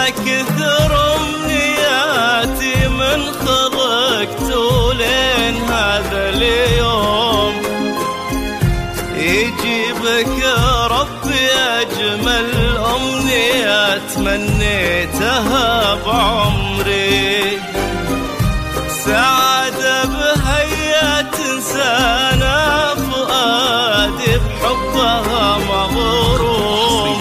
كثر أمنياتي من خلقت ولين هذا اليوم، يجيبك يا ربي أجمل أمنية تمنيتها بعمري، سعادة بهيا تنسانا فؤادي بحبها مغروم،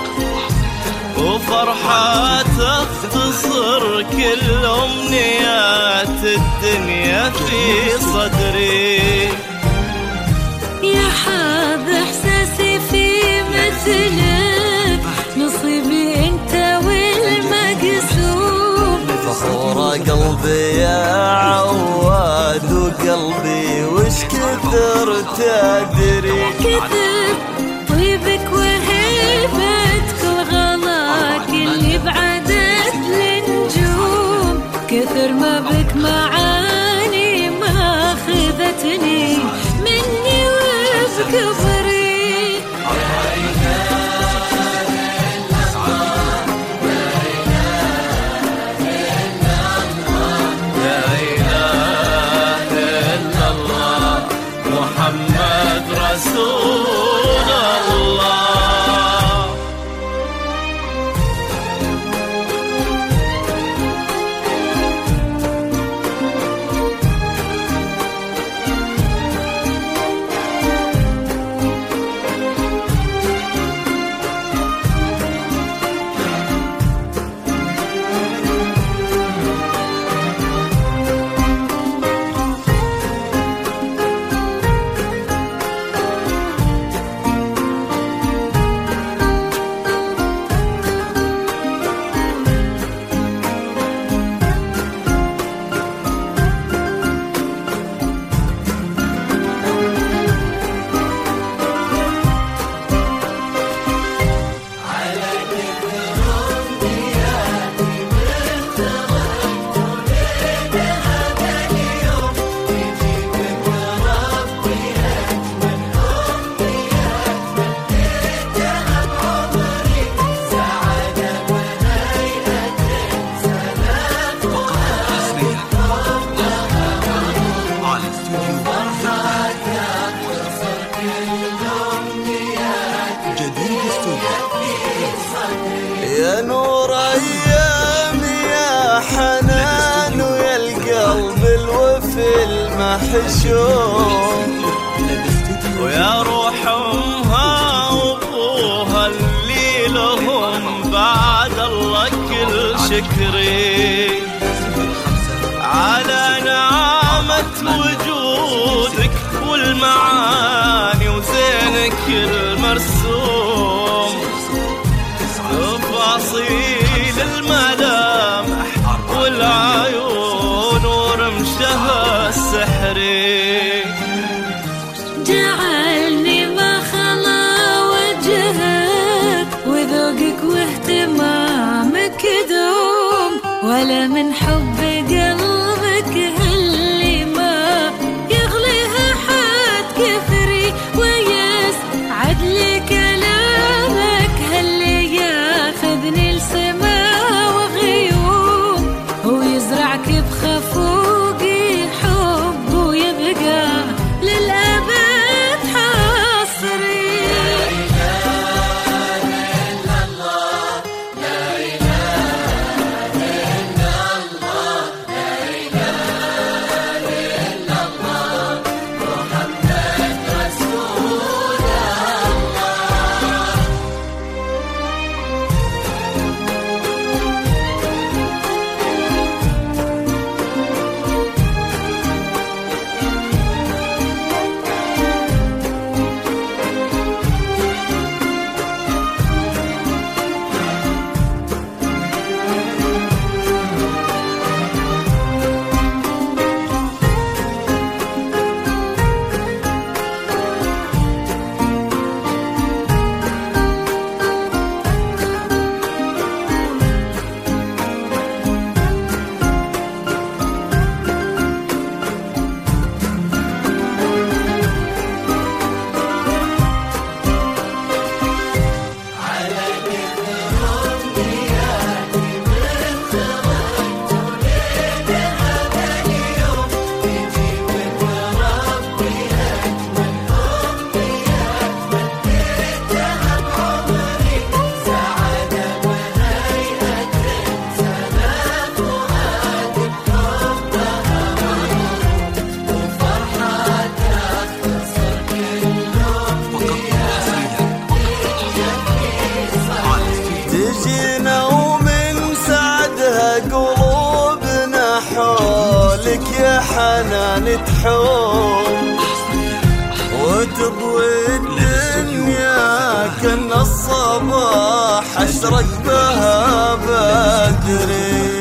وفرحة تختصر كل أمنيات الدنيا في صدري. يا حاب إحساسي في مثلك، نصيبي أنت والمقسوم، فخورة قلبي يا عواد وقلبي وش كثر تدري، كثر طيبك وهيبتك وغلاك اللي بعدت النجوم، كثر ما بك معاني ما خذتني مني وبكبري. محمد رسول الله. يا نور أيام يا حنان ويا القلب الوفي المحشوم، ويا روح أمها وأبوها اللي لهم بعد الله كل شكري، على نعمة وجودك والمعاني وزينك المرسوم، تفاصيل الملامح والعيون ورمشها السحري، جعلني ما خلا وجهك وذوقك واهتمامك دوم، ولا من حب قلبك اللي ما يغليها حد كثري، ويسعد لي كلامك هاللي ياخذني لسما وغيوم، ويزرعك بخفوقي حب ويبقى للأبد حصري. لا إله إلا الله، لا إله إلا الله. الحنان تحوم وتضوي الدنيا كأن الصباح أشرق بها بدري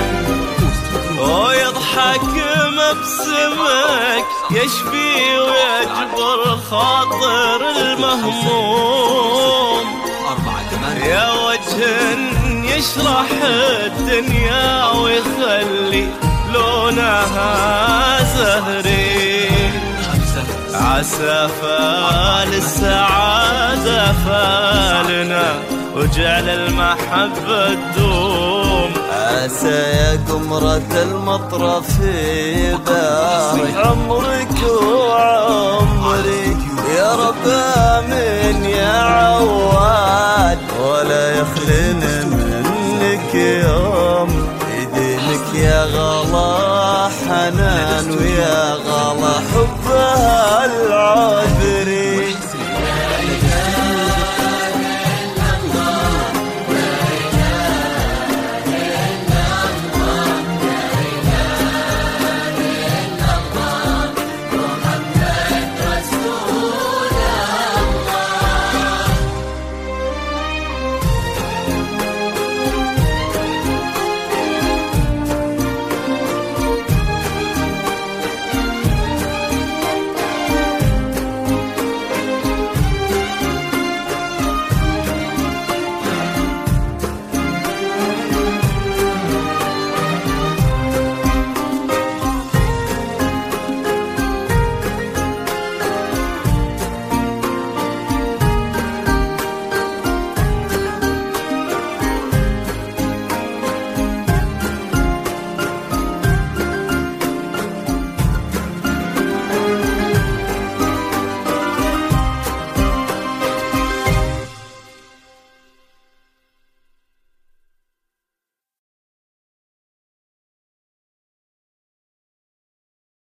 ويضحك مبسمك يشفي ويجبر خاطر المهموم يا وجه يشرح الدنيا ويخلي لونها زهري عسى فال السعادة فالنا وجعل المحبة تدوم عسى يا قمرة المطر في بارك عمرك وعمري يا رب آمين يا عواد ولا يخلن منك يوم يدينك يا غلا حنان ويا غلا حبها العود